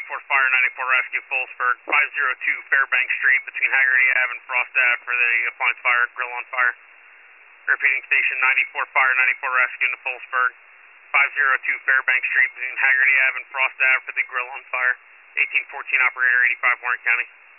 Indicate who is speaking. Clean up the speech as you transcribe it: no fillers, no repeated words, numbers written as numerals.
Speaker 1: 94 Fire, 94 Rescue, Fullsburg, 502 Fairbank Street between Haggerty Ave and Frost Ave for the appliance fire, grill on fire. Repeating station 94 Fire, 94 Rescue into Fullsburg, 502 Fairbank Street between Haggerty Ave and Frost Ave for the grill on fire. 1814 operator, 85 Warren County.